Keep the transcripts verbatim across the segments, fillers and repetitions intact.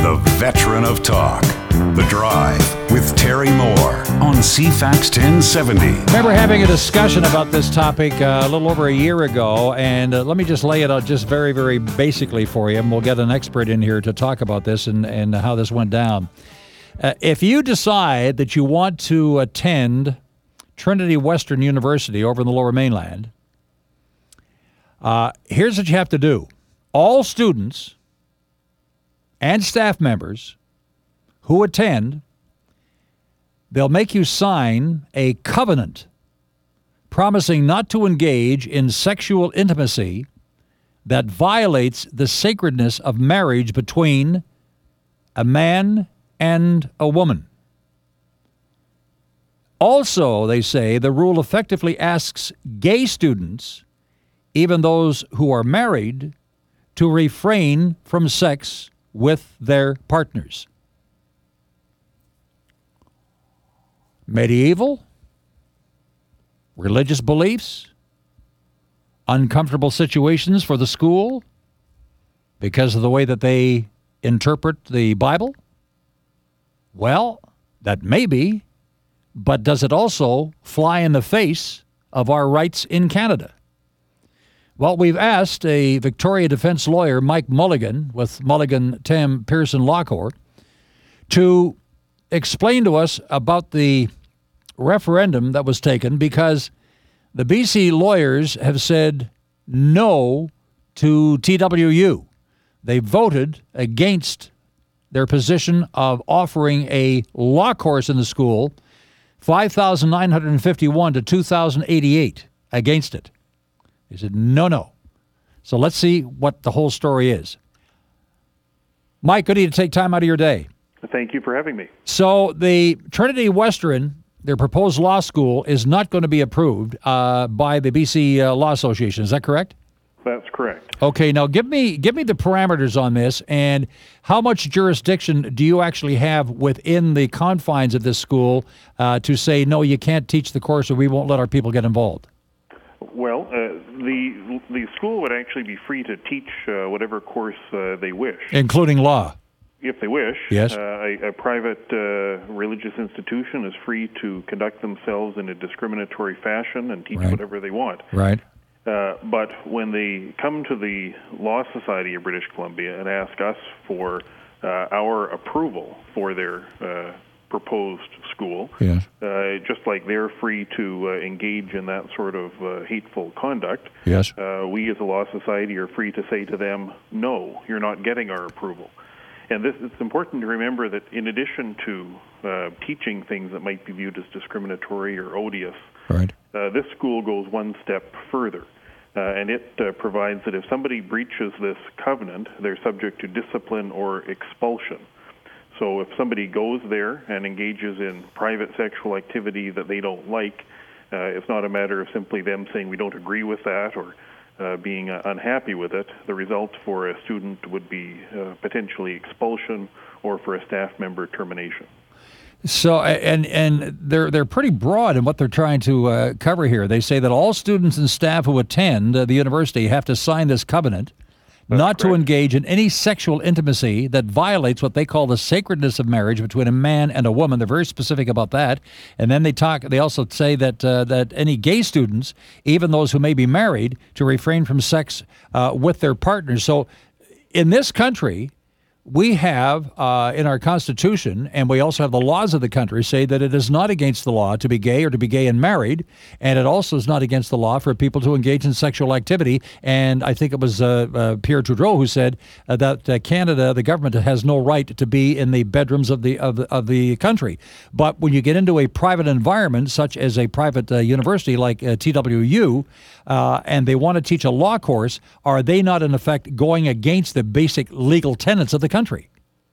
The veteran of talk. The Drive with Terry Moore on C FAX ten seventy. Remember having a discussion about this topic uh, a little over a year ago, and uh, let me just lay it out just very, very basically for you, and we'll get an expert in here to talk about this and, and how this went down. Uh, if you decide that you want to attend Trinity Western University over in the Lower Mainland, uh, here's what you have to do. All students and staff members who attend, they'll make you sign a covenant promising not to engage in sexual intimacy that violates the sacredness of marriage between a man and a woman. Also, they say, the rule effectively asks gay students, even those who are married, to refrain from sex with their partners. Medieval, religious beliefs, uncomfortable situations for the school because of the way that they interpret the Bible? Well, that may be, but does it also fly in the face of our rights in Canada? Well, we've asked a Victoria defense lawyer, Mike Mulligan, with Mulligan, Tam, Pearson Law Corps, to explain to us about the referendum that was taken, because the B C lawyers have said no to T W U. They voted against their position of offering a law course in the school, five thousand nine hundred fifty-one to two thousand eighty-eight against it. They said, no, no. So let's see what the whole story is. Mike, good of you to take time out of your day. Thank you for having me. So the Trinity Western, their proposed law school, is not going to be approved uh, by the B C uh, Law Association. Is that correct? That's correct. Okay, now give me give me the parameters on this, and how much jurisdiction do you actually have within the confines of this school uh, to say, no, you can't teach the course or we won't let our people get involved? Well, uh, the the school would actually be free to teach uh, whatever course uh, they wish. Including law? If they wish. Yes. Uh, a, a private uh, religious institution is free to conduct themselves in a discriminatory fashion and teach Right. whatever they want. Right. Uh, but when they come to the Law Society of British Columbia and ask us for uh, our approval for their uh, proposed school, Yes. uh, just like they're free to uh, engage in that sort of uh, hateful conduct, Yes. uh, we as a law society are free to say to them, no, you're not getting our approval. And this, it's important to remember that in addition to uh, teaching things that might be viewed as discriminatory or odious, Right. uh, this school goes one step further. Uh, and it uh, provides that if somebody breaches this covenant, they're subject to discipline or expulsion. So if somebody goes there and engages in private sexual activity that they don't like, uh, it's not a matter of simply them saying we don't agree with that or uh, being uh, unhappy with it. The result for a student would be uh, potentially expulsion or for a staff member termination. So, and and they're they're pretty broad in what they're trying to uh, cover here. They say that all students and staff who attend uh, the university have to sign this covenant That's not to correct. engage in any sexual intimacy that violates what they call the sacredness of marriage between a man and a woman. They're very specific about that. And then they talk. They also say that uh, that any gay students, even those who may be married, to refrain from sex uh, with their partners. So, in this country, we have uh, in our Constitution, and we also have the laws of the country, say that it is not against the law to be gay or to be gay and married, and it also is not against the law for people to engage in sexual activity. And I think it was uh, uh, Pierre Trudeau who said uh, that uh, Canada, the government, has no right to be in the bedrooms of the of the, of the country. But when you get into a private environment, such as a private uh, university like uh, T W U, uh, and they want to teach a law course, are they not in effect going against the basic legal tenets of the country? country?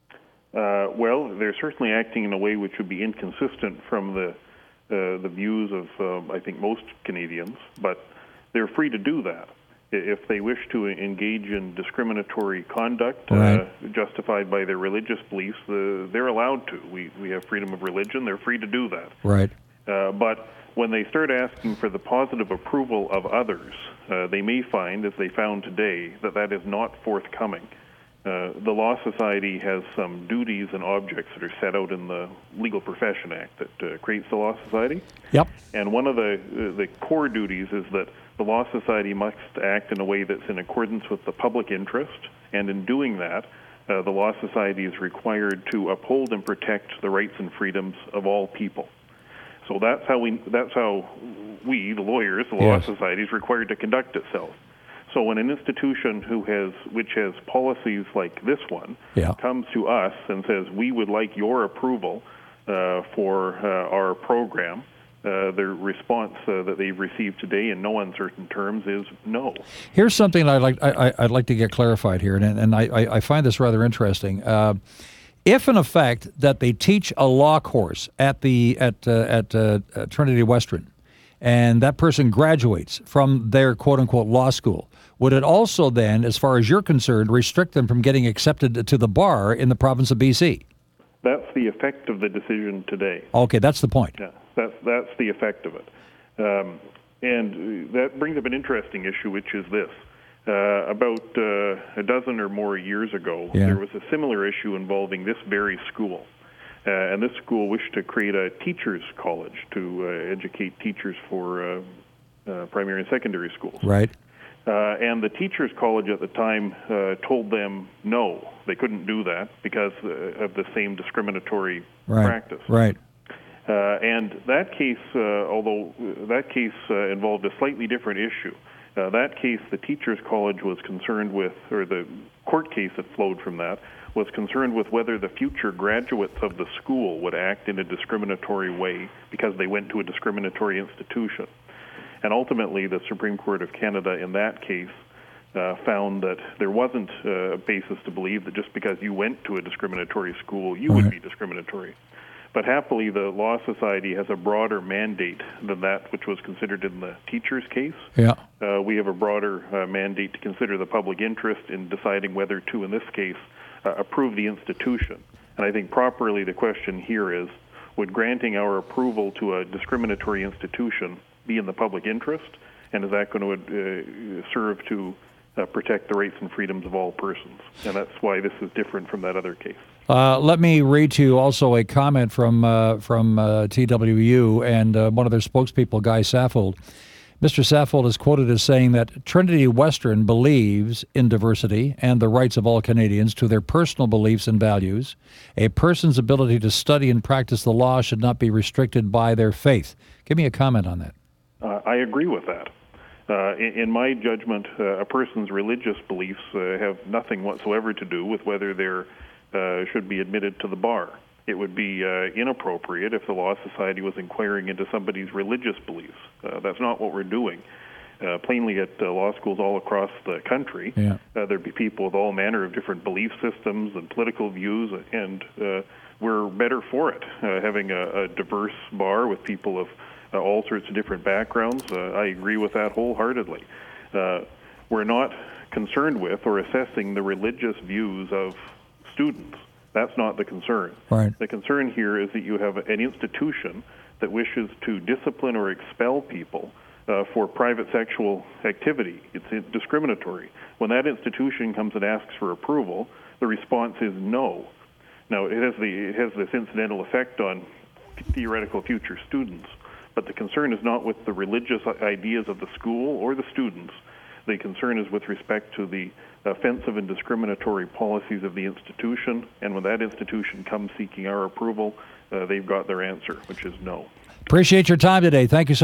Uh, well, they're certainly acting in a way which would be inconsistent from the uh, the views of, uh, I think, most Canadians, but they're free to do that. If they wish to engage in discriminatory conduct right. uh, justified by their religious beliefs, uh, they're allowed to. We, we have freedom of religion. They're free to do that. Right. Uh, but when they start asking for the positive approval of others, uh, they may find, as they found today, that that is not forthcoming. Uh, the Law Society has some duties and objects that are set out in the Legal Profession Act that uh, creates the Law Society. Yep. And one of the uh, the core duties is that the Law Society must act in a way that's in accordance with the public interest, and in doing that, uh, the Law Society is required to uphold and protect the rights and freedoms of all people. So that's how we that's how we, the lawyers, the Law Yes. Society, is required to conduct itself. So when an institution who has, which has policies like this one, Yeah. comes to us and says, we would like your approval uh, for uh, our program, uh, the response uh, that they've received today in no uncertain terms is no. Here's something I'd like, I, I- I'd like to get clarified here, and, and I, I- I find this rather interesting. Uh, if, in effect, that they teach a law course at, the, at, uh, at uh, uh, Trinity Western, and that person graduates from their quote-unquote law school, would it also then, as far as you're concerned, restrict them from getting accepted to the bar in the province of B C? That's the effect of the decision today. Okay, that's the point. Yeah, that's, that's the effect of it. Um, and that brings up an interesting issue, which is this. Uh, about uh, a dozen or more years ago, Yeah. there was a similar issue involving this very school. Uh, and this school wished to create a teachers' college to uh, educate teachers for uh, uh, primary and secondary schools. Right. Uh, and the Teachers College at the time uh, told them no, they couldn't do that because uh, of the same discriminatory Right. practice. Right. Uh, and that case, uh, although uh, that case uh, involved a slightly different issue, uh, that case, the Teachers College was concerned with, or the court case that flowed from that, was concerned with whether the future graduates of the school would act in a discriminatory way because they went to a discriminatory institution. And ultimately, the Supreme Court of Canada in that case uh, found that there wasn't uh, a basis to believe that just because you went to a discriminatory school, you would be discriminatory. But happily, the Law Society has a broader mandate than that which was considered in the teacher's case. Yeah. Uh, we have a broader uh, mandate to consider the public interest in deciding whether to, in this case, uh, approve the institution. And I think properly the question here is, would granting our approval to a discriminatory institution be in the public interest, and is that going to uh, serve to uh, protect the rights and freedoms of all persons? And that's why this is different from that other case. Uh, let me read to you also a comment from uh, from uh, T W U and uh, one of their spokespeople, Guy Saffold. Mister Saffold is quoted as saying that Trinity Western believes in diversity and the rights of all Canadians to their personal beliefs and values. A person's ability to study and practice the law should not be restricted by their faith. Give me a comment on that. Uh, I agree with that. Uh, in, in my judgment, uh, a person's religious beliefs uh, have nothing whatsoever to do with whether they uh, should be admitted to the bar. It would be uh, inappropriate if the Law Society was inquiring into somebody's religious beliefs. Uh, that's not what we're doing. Uh, plainly, at uh, law schools all across the country, Yeah. uh, there'd be people with all manner of different belief systems and political views, and uh, we're better for it, uh, having a, a diverse bar with people of uh, all sorts of different backgrounds. Uh, I agree with that wholeheartedly. Uh, we're not concerned with or assessing the religious views of students. That's not the concern. Right. The concern here is that you have an institution that wishes to discipline or expel people uh, for private sexual activity. It's discriminatory. When that institution comes and asks for approval, the response is no. Now, it has, the, it has this incidental effect on theoretical future students, but the concern is not with the religious ideas of the school or the students. The concern is with respect to the offensive and discriminatory policies of the institution, and when that institution comes seeking our approval, uh, they've got their answer, which is no. Appreciate your time today. Thank you so